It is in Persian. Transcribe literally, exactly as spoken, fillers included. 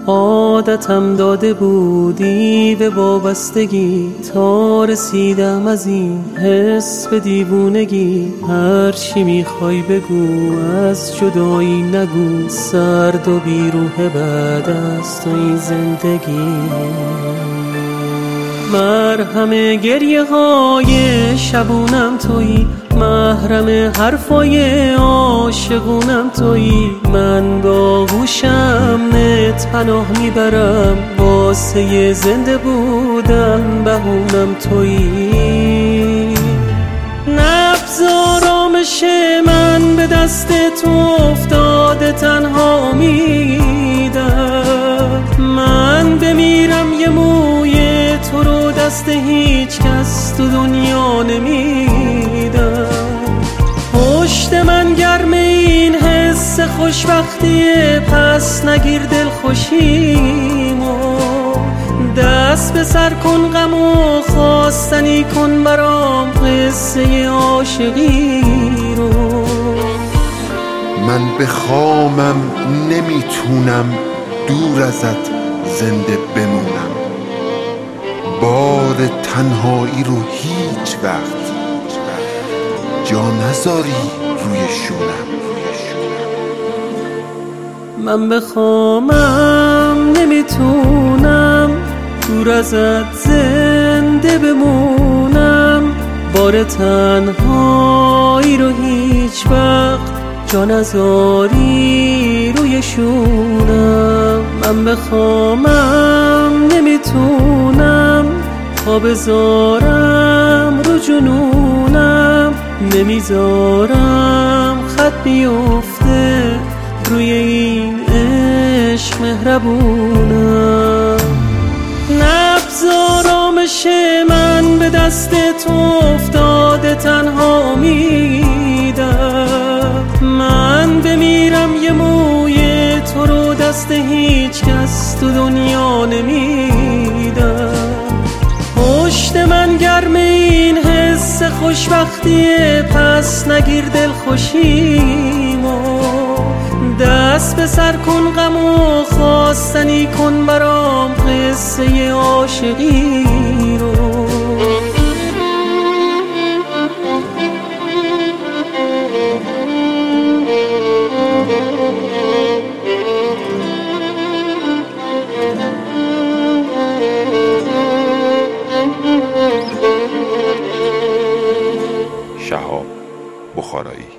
عادتم داده بودی به وابستگی، تا رسیدم از این حس به دیوونگی. هر چی میخوای بگو، از جدایی نگو، سرد و بیروح بعد از تو این زندگی. مرهم گریه های شبونم تویی، محرم حرفای عاشقونم تویی. من با گوشم نت پناه میبرم، واسه زنده بودن بهونم تویی. نبض آرامش من به دست تو افتاده، تنها امیدم من بمیرم یه موی تو رو دست هیچ کس تو دنیا نمیدم. پشت من گرم این حس خوشبختیه، پس نگیر دل خوشیمو. دست به سر کن غم و خواستنی کن برام قصه عاشقی رو. من به خامم نمیتونم دور ازت زنده بمونم، بار تنهایی رو هیچ وقت جا نذاری روی شونم. من به خامم نمیتونم دور ازت زنده بمونم، بار تنهایی رو هیچ وقت جا نذاری روی شونم. من به خامم نمیتونم پا بذارم رو جنونم، نمیذارم خط بیفته روی این عشق مهربونم. نبض آرامش من به دست تو افتاده، تنها امیدم من بمیرم یه موی تو رو دست هیچ کس تو دنیا نمیدم. پشت من گرم این حس خوشبختیه، پس نگیر دل خوشیمو. دست به سر کن غم و خواستنی کن برام قصه عاشقی رو. شهاب بخارایی.